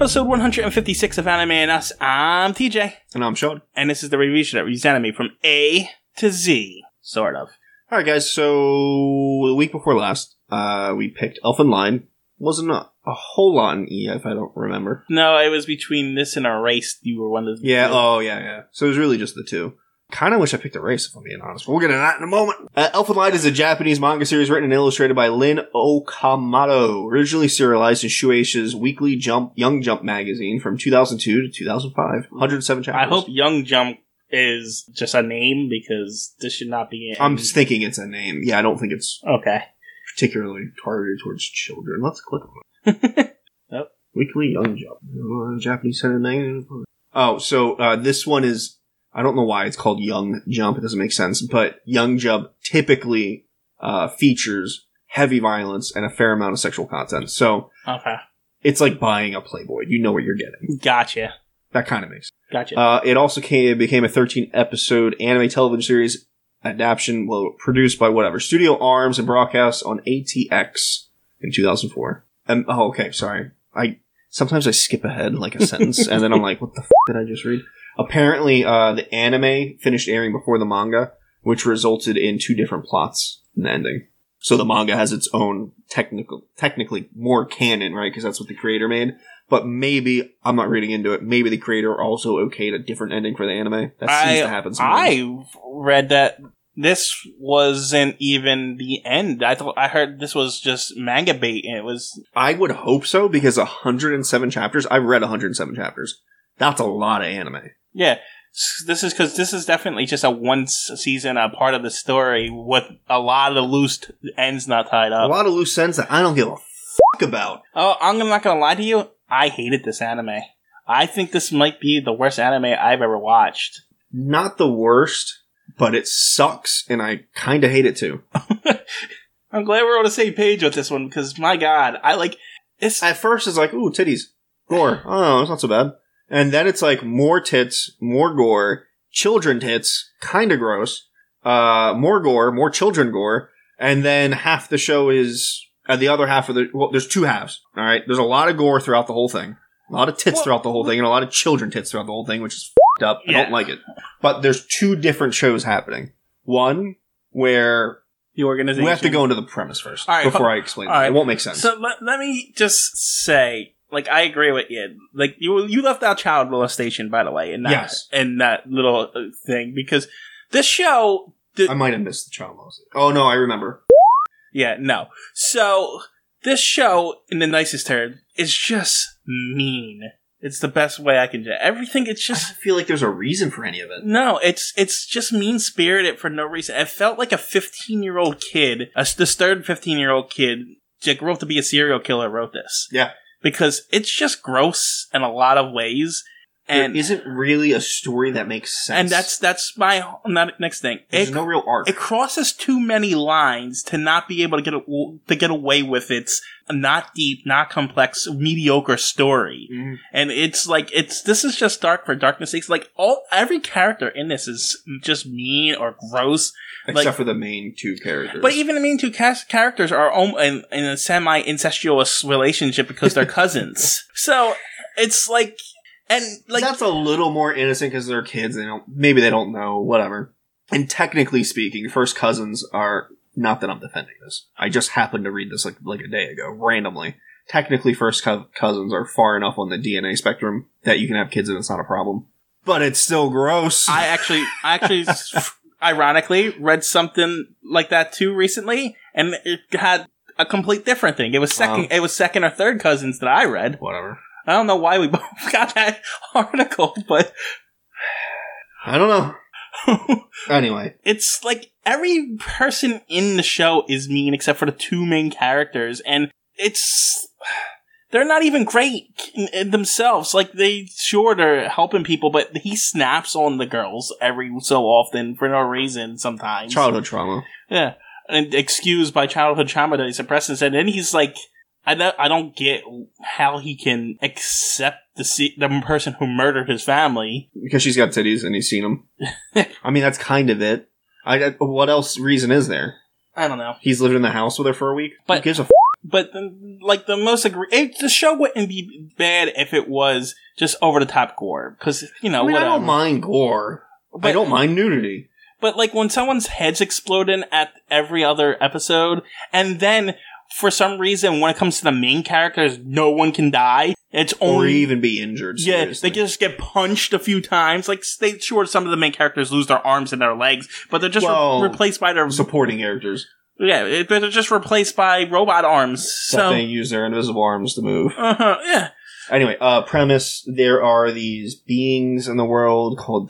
episode 156 of Anime and Us. I'm TJ. And I'm Sean. And this is the review show that reviews anime from A to Z. Sort of. Alright guys, so the week before last, we picked Elfen Lied. Wasn't a whole lot in E, if I don't remember. No, it was between this and Erased. You were one of the Yeah, two. yeah. So it was really just the two. Kind of wish I picked Erased, if I'm being honest. But we'll get into that in a moment. Elfen Lied is a Japanese manga series written and illustrated by Lin Okamoto. Originally serialized in Shueisha's weekly Young Jump magazine from 2002 to 2005. 107 chapters. I hope Young Jump is just a name, because this should not be... I'm thinking it's a name. Yeah, I don't think it's... Okay. particularly targeted towards children. Let's click on it. Yep. Weekly Young Jump. Japanese Center magazine. Oh, so this one is... I don't know why it's called Young Jump. It doesn't make sense. But Young Jump typically features heavy violence and a fair amount of sexual content. So Okay. it's like buying a Playboy. You know what you're getting. Gotcha. That kind of makes sense. Gotcha. It also became a 13-episode anime television series adaptation, produced by Studio Arms and broadcast on ATX in 2004. Okay, sorry. Sometimes I skip ahead like a sentence, and then I'm like, what the f*** did I just read? Apparently, the anime finished airing before the manga, which resulted in two different plots in the ending. So the manga has its own technically more canon, right? Because that's what the creator made. But maybe, I'm not reading into it, maybe the creator also okayed a different ending for the anime. That seems to happen sometimes. I read that this wasn't even the end. I heard this was just manga bait, and it was... I would hope so, because 107 chapters, I've read 107 chapters. That's a lot of anime. Yeah. This is because this is definitely just a one season, a part of the story with a lot of loose ends not tied up. A lot of loose ends that I don't give a fuck about. Oh, I'm not gonna lie to you. I hated this anime. I think this might be the worst anime I've ever watched. Not the worst, but it sucks, and I kinda hate it too. I'm glad we're on the same page with this one, because my god, it's... At first it's like, ooh, titties. Gore. Oh, it's not so bad. And then it's like more tits, more gore, children tits, kinda gross, more gore, more children gore, and then half the show is... the other half of there's two halves, alright? There's a lot of gore throughout the whole thing. A lot of tits throughout the whole thing, and a lot of children tits throughout the whole thing, which is f***ed up. I don't like it. But there's two different shows happening. One, where... The organization... We have to go into the premise first, before I explain it. Right. It won't make sense. So let me just say, I agree with you. You left out child molestation, by the way, in that little thing, because this show... I might have missed the child molestation. Oh, no, I remember. Yeah, no. So, this show, in the nicest term, is just mean. It's the best way I can do it. Everything, it's just... I feel like there's a reason for any of it. No, it's just mean-spirited for no reason. It felt like a 15-year-old kid, a disturbed 15-year-old kid, that grew up to be a serial killer, wrote this. Yeah. Because it's just gross in a lot of ways. And there isn't really a story that makes sense. And that's my next thing. There's no real arc. It crosses too many lines to not be able to get away with its not deep, not complex, mediocre story. Mm. And this is just dark for darkness' sake. Every character in this is just mean or gross. Except for the main two characters. But even the main two characters are in a semi-incestuous relationship because they're cousins. So, it's like... And that's a little more innocent because they're kids. Maybe they don't know, whatever. And technically speaking, first cousins are, not that I'm defending this. I just happened to read this like a day ago, randomly. Technically, first cousins are far enough on the DNA spectrum that you can have kids and it's not a problem. But it's still gross. I actually, ironically, read something like that too recently, and it had a complete different thing. It was second or third cousins that I read. Whatever. I don't know why we both got that article, but... I don't know. Anyway. It's like every person in the show is mean except for the two main characters, and they're not even great in themselves. They're helping people, but he snaps on the girls every so often for no reason sometimes. Childhood trauma. Yeah. And excused by childhood trauma that he suppresses, and then he's like... I don't get how he can accept the person who murdered his family. Because she's got titties and he's seen them. I mean, that's kind of it. What else reason is there? I don't know. He's lived in the house with her for a week? But who gives a f***? But like the most the show wouldn't be bad if it was just over the top gore, because I don't mind gore. But I don't mind nudity. But like when someone's head's exploding at every other episode, and then for some reason when it comes to the main characters, no one can die. It's only or even be injured. Seriously. They just get punched a few times. Like some of the main characters lose their arms and their legs, but they're just replaced by their supporting characters. Yeah, they're just replaced by robot arms. So they use their invisible arms to move. Yeah. Anyway, premise: there are these beings in the world called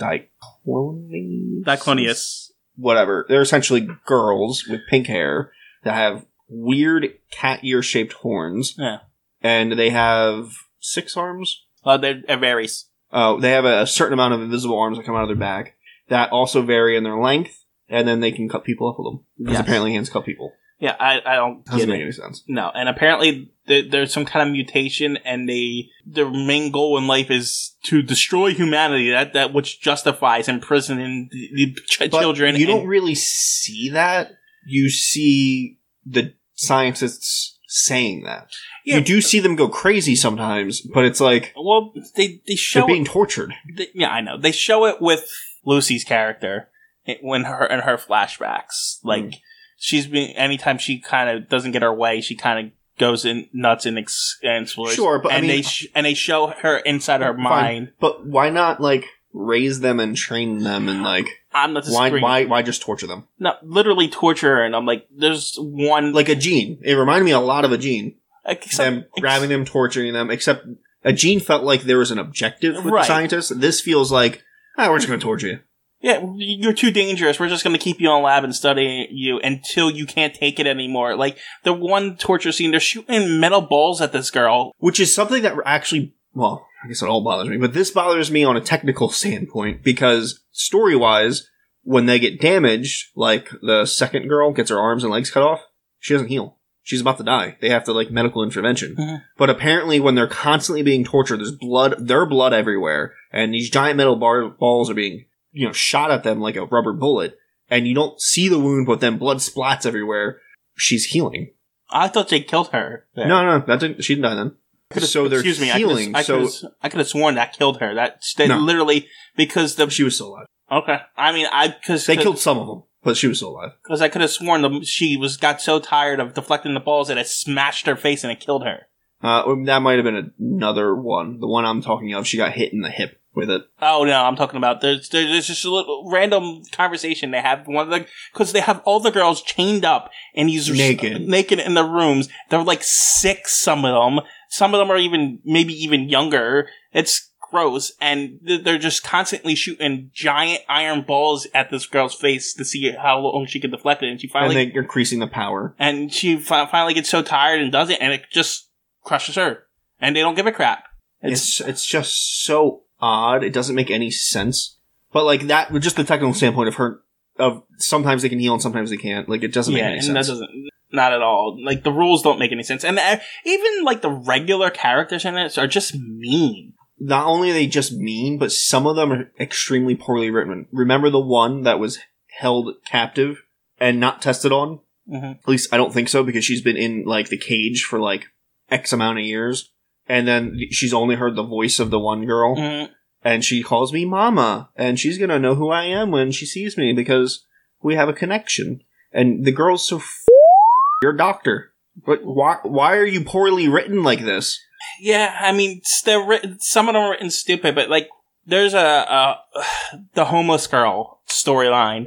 Diclonius. Whatever. They're essentially girls with pink hair that have weird cat ear shaped horns. Yeah. And they have 6 arms. It varies. They have a certain amount of invisible arms that come out of their back that also vary in their length. And then they can cut people up with them. Because apparently hands cut people. Yeah, I don't Doesn't make any sense. No, and apparently there's some kind of mutation, and their main goal in life is to destroy humanity. That which justifies imprisoning the children. You don't really see that. You see the scientists saying that. Yeah. You do see them go crazy sometimes, but it's like, well, they show they're being tortured. Yeah, I know. They show it with Lucy's character when her flashbacks, like. She's been, anytime she kind of doesn't get her way, she kind of goes in nuts and explores. Sure, but they show her inside her mind. But why not like raise them and train them and like? I'm not disagreeing. Why just torture them? No, literally torture her, and I'm like, there's one like a Gene. It reminded me a lot of a Gene. Grabbing them, torturing them. Except a Gene felt like there was an objective with the scientists. This feels like, we're just going to torture you. Yeah, you're too dangerous. We're just going to keep you in a lab and study you until you can't take it anymore. Like, the one torture scene, they're shooting metal balls at this girl. Which is something that actually, well, I guess it all bothers me, but this bothers me on a technical standpoint, because story-wise, when they get damaged, like the second girl gets her arms and legs cut off, she doesn't heal. She's about to die. They have to, like, medical intervention. Mm-hmm. But apparently when they're constantly being tortured, there's blood everywhere, and these giant metal balls are being shot at them like a rubber bullet, and you don't see the wound, but then blood splats everywhere. She's healing. I thought they killed her. There. No, she didn't die then. So they're healing. I could have sworn that killed her. Literally, because she was still alive. Okay. I mean, they killed some of them, but she was still alive. Because I could have sworn she got so tired of deflecting the balls that it smashed her face and it killed her. That might have been another one. The one I'm talking of, she got hit in the hip with it. Oh no, I'm talking about there's just a little random conversation they have because they have all the girls chained up and he's naked in the rooms. They're like 6, some of them. Some of them are maybe even younger. It's gross, and they're just constantly shooting giant iron balls at this girl's face to see how long she can deflect it. And she finally they're increasing the power. And she finally gets so tired and does it, and it just crushes her. And they don't give a crap. It's just so odd. It doesn't make any sense. But like that, with just the technical standpoint of sometimes they can heal and sometimes they can't. Like it doesn't make any sense. That doesn't, not at all. Like the rules don't make any sense. And even like the regular characters in it are just mean. Not only are they just mean, but some of them are extremely poorly written. Remember the one that was held captive and not tested on? Mm-hmm. At least I don't think so, because she's been in like the cage for like X amount of years. And then she's only heard the voice of the one girl. Mm-hmm. And she calls me Mama. And she's going to know who I am when she sees me because we have a connection. And the girl's so you're a doctor. But why are you poorly written like this? Yeah, I mean, some of them are written stupid, but like, there's the homeless girl storyline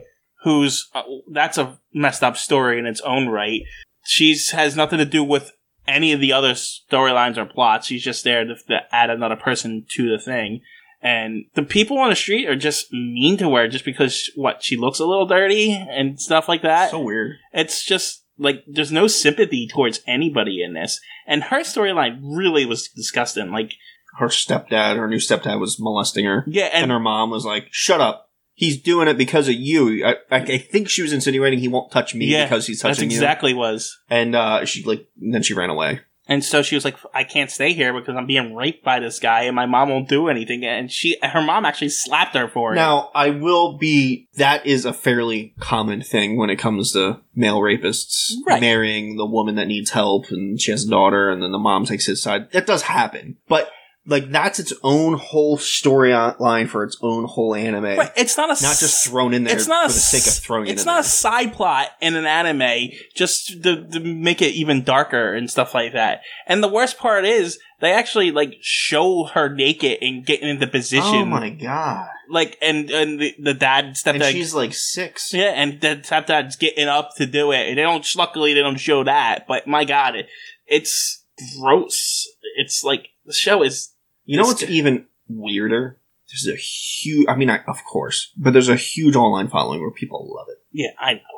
that's a messed up story in its own right. Has nothing to do with any of the other storylines or plots. She's just there to add another person to the thing. And the people on the street are just mean to her just because, she looks a little dirty and stuff like that. So weird. It's just, like, there's no sympathy towards anybody in this. And her storyline really was disgusting. Like, her new stepdad was molesting her. Yeah, and her mom was like, shut up. He's doing it because of you. I think she was insinuating he won't touch me because he's touching you. That's exactly was. And then she ran away. And so she was like, I can't stay here because I'm being raped by this guy and my mom won't do anything. And her mom actually slapped her for it. Now, that is a fairly common thing when it comes to male rapists marrying the woman that needs help and she has a daughter and then the mom takes his side. That does happen. But, like, that's its own whole storyline for its own whole anime. Right. It's not just thrown in there for the sake of throwing it in there. It's not a side plot in an anime just to make it even darker and stuff like that. And the worst part is they actually, like, show her naked and getting into position. Oh my god. Like, and the dad, stepdad. And she's like 6. Yeah, and the stepdad's getting up to do it. And luckily they don't show that. But my god, it's gross. It's like, the show is... You know what's even weirder? There's a huge... of course. But there's a huge online following where people love it. Yeah, I know.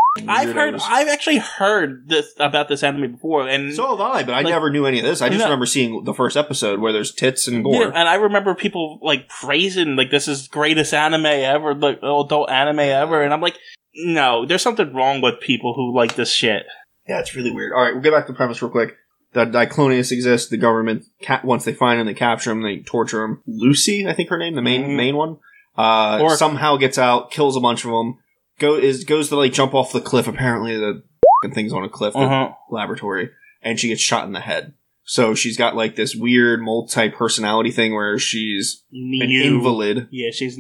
I've actually heard about this anime before, and so have I, but I never knew any of this. I just remember seeing the first episode where there's tits and gore. Yeah, and I remember people like praising like this is greatest anime ever, like adult anime ever, and I'm like, no, there's something wrong with people who like this shit. Yeah, it's really weird. All right, we'll get back to the premise real quick. The Diclonius exists. The government, once they find him, they capture him, they torture him. Lucy, I think her name, the main one, somehow gets out, kills a bunch of them. Goes to like jump off the cliff. Apparently, the thing's on a cliff, the laboratory, and she gets shot in the head. So she's got like this weird multi-personality thing where she's an invalid. Yeah, she's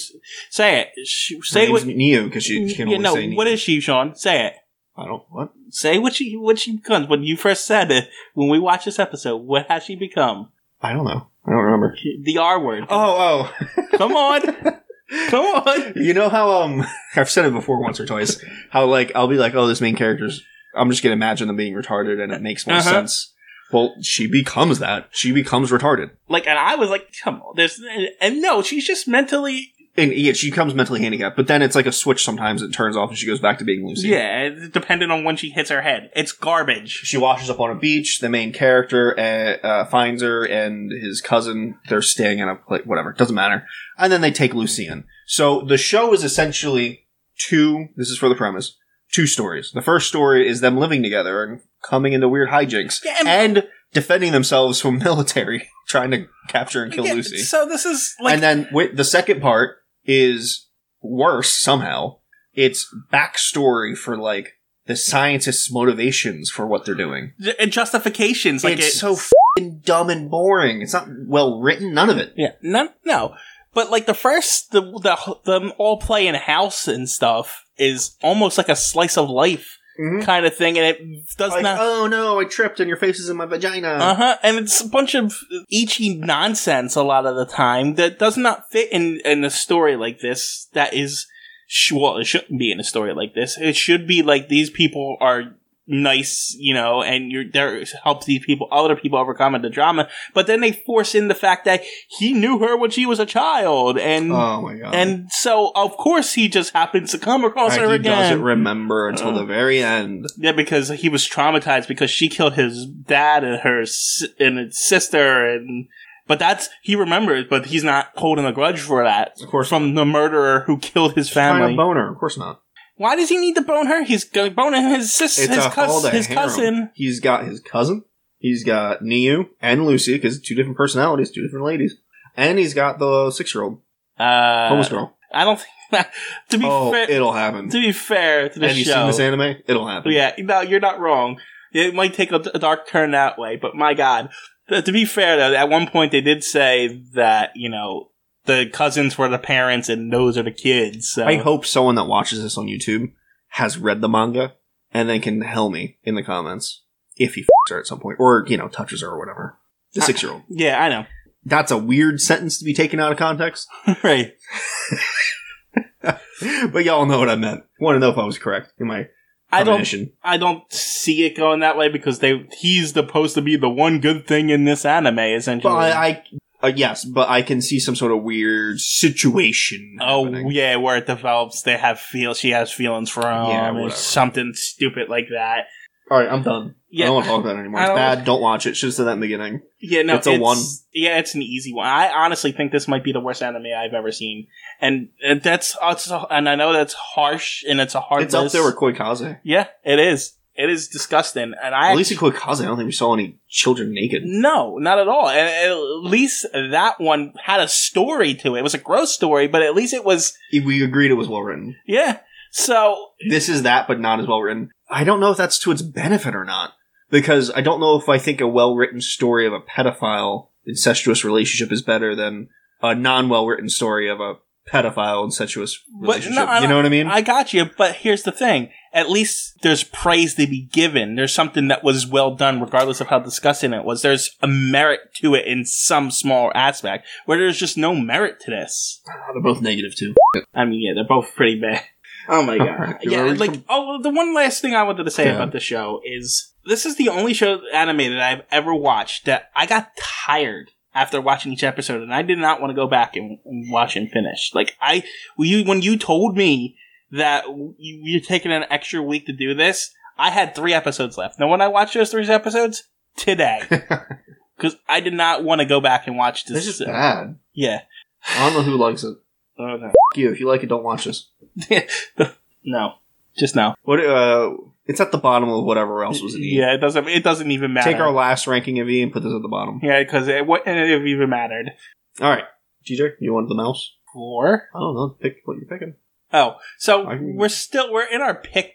say it. Say what Neo because she can only say Neo. What is she, Sean? Say it. I don't what. Say what she becomes. When you first said it, when we watched this episode, what has she become? I don't know. I don't remember. The R word. Oh. Come on. Come on. You know how, I've said it before once or twice, how, like, I'll be like, oh, this main character's, I'm just gonna imagine them being retarded and it makes more sense. Well, she becomes that. She becomes retarded. Like, and I was like, come on, and no, she's just mentally... And yeah, she becomes mentally handicapped, but then it's like a switch sometimes, it turns off and she goes back to being Lucy. Yeah, depending on when she hits her head. It's garbage. She washes up on a beach, the main character finds her and his cousin, they're staying in a place, whatever, doesn't matter. And then they take Lucy in. So the show is essentially this is for the premise, 2 stories. The first story is them living together and coming into weird hijinks. Yeah, and defending themselves from military trying to capture and kill Lucy. So this is like... And then the second part is worse somehow. It's backstory for like the scientists' motivations for what they're doing. And justifications. Like it's so f***ing dumb and boring. It's not well written. None of it. Yeah. No. But like the first, the all play in house and stuff is almost like a slice of life kind of thing, and it does like, not. Oh no, I tripped and your face is in my vagina. And it's a bunch of ecchi nonsense a lot of the time that does not fit in a story like this. That is, well, it shouldn't be in a story like this. It should be like these people are nice, and you're there to help these other people overcome the drama. But then they force in the fact that he knew her when she was a child, and oh my god, and so of course he just happens to come across her again. He doesn't remember until the very end. Yeah, because he was traumatized because she killed his dad and his sister, but he remembers, but he's not holding a grudge for that. Of course, from the murderer who killed his family. Trying to bone her, of course not. Why does he need to bone her? He's boning his sister, his cousin. He's got his cousin. He's got Niu and Lucy, because 2 different personalities, 2 different ladies. And he's got the 6-year-old. Homeless girl. I don't think... to be fair... it'll happen. To be fair to the show... Have you seen this anime? It'll happen. Yeah, no, you're not wrong. It might take a dark turn that way, but my god. To be fair, though, at one point they did say that, the cousins were the parents and those are the kids. So. I hope someone that watches this on YouTube has read the manga and then can tell me in the comments if he f***s her at some point or, touches her or whatever. The 6-year-old. Yeah, I know. That's a weird sentence to be taken out of context. Right. But y'all know what I meant. Want to know if I was correct in my premonition. I don't see it going that way because he's supposed to be the one good thing in this anime, essentially. But yes, but I can see some sort of weird situation happening. Oh, yeah, where it develops, she has feelings for him, or something stupid like that. Alright, I'm done. Yeah. I don't want to talk about it anymore. It's bad, don't watch it. Should have said that in the beginning. Yeah, no, it's a 1. Yeah, it's an easy one. I honestly think this might be the worst anime I've ever seen. And I know that's harsh, and it's a hard It's up there with Koikaze. Yeah, it is. It is disgusting, and At least in Quick-Kaze, I don't think we saw any children naked. No, not at all. And at least that one had a story to it. It was a gross story, but at least it was... We agreed it was well written. Yeah. So... This is that, but not as well written. I don't know if that's to its benefit or not. Because I don't know if I think a well-written story of a pedophile incestuous relationship is better than a non-well-written story of a pedophile incestuous relationship. You know what I mean? I got you, but here's the thing. At least there's praise to be given. There's something that was well done, regardless of how disgusting it was. There's a merit to it in some small aspect, where there's just no merit to this. They're both negative, too. I mean, yeah, they're both pretty bad. Oh my god. Yeah, the one last thing I wanted to say about the show is, this is the only show animated I've ever watched that I got tired after watching each episode, and I did not want to go back and watch and finish. Like, when you told me that you're taking an extra week to do this, I had 3 episodes left. Now, when I watched those 3 episodes? Today. Because I did not want to go back and watch this. This is bad. Yeah. I don't know who likes it. Oh, no. F you. If you like it, don't watch this. No. Just no. It's at the bottom of whatever else was in E. Yeah, it doesn't even matter. Take our last ranking of E and put this at the bottom. Yeah, because it wouldn't have even mattered. Alright. GJ, you wanted the mouse? 4? I don't know. Pick what you're picking. Oh, so we're in our pick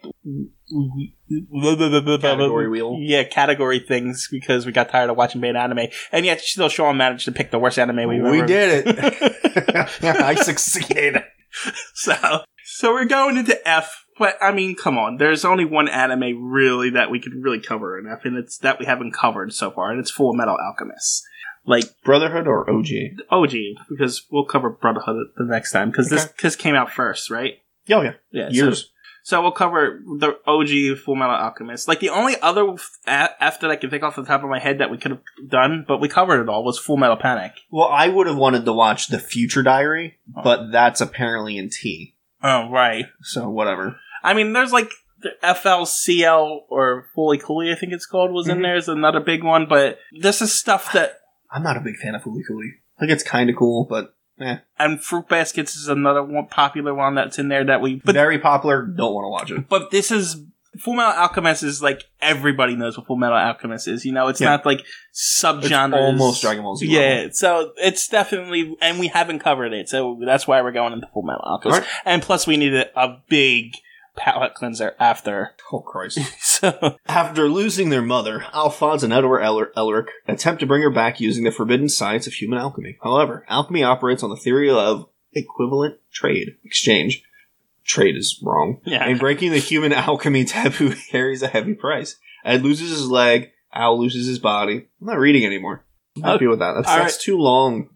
category wheel. Yeah, category things, because we got tired of watching bad anime, and yet still Sean managed to pick the worst anime we've ever. We did it. I succeeded. So we're going into F, but I mean, come on. There's only one anime really that we could really cover in F, and it's that we haven't covered so far, and it's Full Metal Alchemist. Like Brotherhood or OG? OG, because we'll cover Brotherhood the next time, because this came out first, right? Oh, yeah. Yeah. Years. So we'll cover the OG Full Metal Alchemist. Like, the only other F that I can think off the top of my head that we could have done, but we covered it all, was Full Metal Panic. Well, I would have wanted to watch The Future Diary, but that's apparently in T. Oh, right. So, whatever. I mean, there's like the FLCL, or Fully Cooley, I think it's called, was in there. Is another big one, but this is stuff that... I'm not a big fan of Fully Cooley. I think it's kind of cool, but And Fruit Baskets is another one, popular one that's in there that we... Very popular, don't want to watch it. But this is... Full Metal Alchemist is like, everybody knows what Full Metal Alchemist is. You know, it's not like subgenres. It's almost Dragon Ball Z. Yeah, so it's definitely... And we haven't covered it, so that's why we're going into Full Metal Alchemist. Right. And plus we needed a big palate cleanser after. Oh, Christ. So after losing their mother, Alphonse and Edward Elric attempt to bring her back using the forbidden science of human alchemy. However, alchemy operates on the theory of equivalent trade exchange. Trade is wrong. Yeah. And breaking the human alchemy taboo carries a heavy price. Ed loses his leg, Al loses his body. I'm not reading anymore. I'm happy with that. That's too long.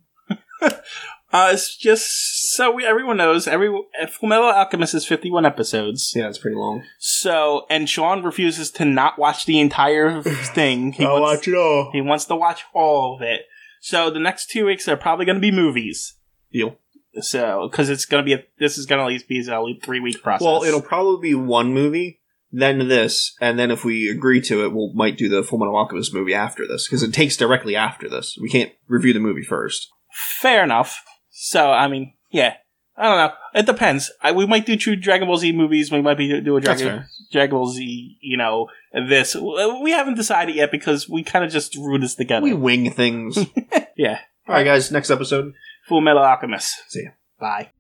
It's just so everyone knows. Full Metal Alchemist is 51 episodes. Yeah, it's pretty long. So, and Sean refuses to not watch the entire thing. I'll watch it all. He wants to watch all of it. So the next 2 weeks are probably going to be movies. Deal. So, because it's going to be this is going to at least be a 3-week process. Well, it'll probably be one movie, then this, and then if we agree to it, we might do the Full Metal Alchemist movie after this, because it takes directly after this. We can't review the movie first. Fair enough. So, I mean, yeah. I don't know. It depends. We might do 2 Dragon Ball Z movies. We might do a Dragon Ball Z, this. We haven't decided yet because we kind of just threw this together. We wing things. Yeah. All right, guys. Next episode. Full Metal Alchemist. See ya. Bye.